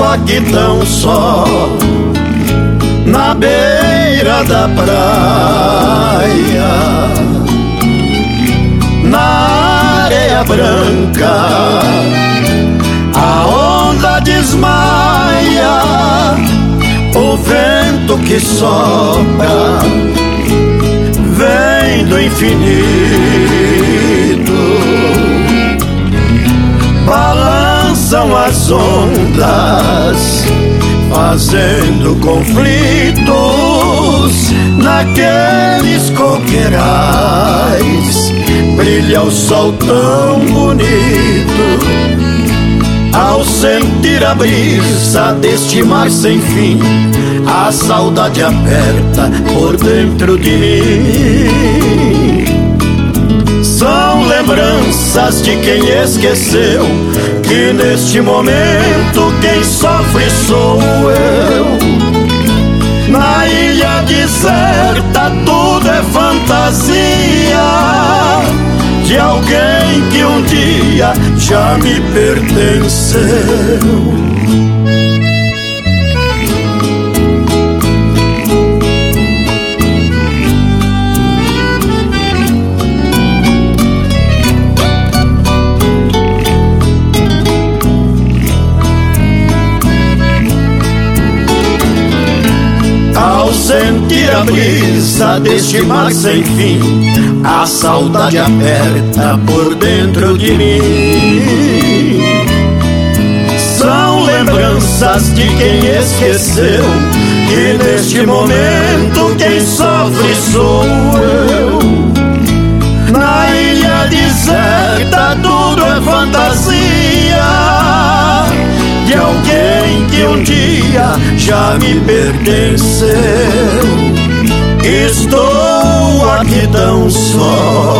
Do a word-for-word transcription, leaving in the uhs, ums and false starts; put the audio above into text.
aqui tão só, na beira da praia, na areia branca, a onda desmaia, o vento que sopra vem do infinito, balançam as ondas, fazendo conflitos naqueles coqueirais. Brilha o sol tão bonito ao sentir a brisa deste mar sem fim. A saudade aperta por dentro de mim. São lembranças de quem esqueceu que neste momento quem sofre sou eu. Na ilha deserta tudo é fantasia de alguém que um dia já me pertenceu. Ao sentir a brisa deste mar sem fim, a saudade aperta por dentro de mim. São lembranças de quem esqueceu que neste momento quem sofre sou eu. Na ilha deserta tudo é fantasia de alguém que um dia já me pertenceu. Estou aqui tão só,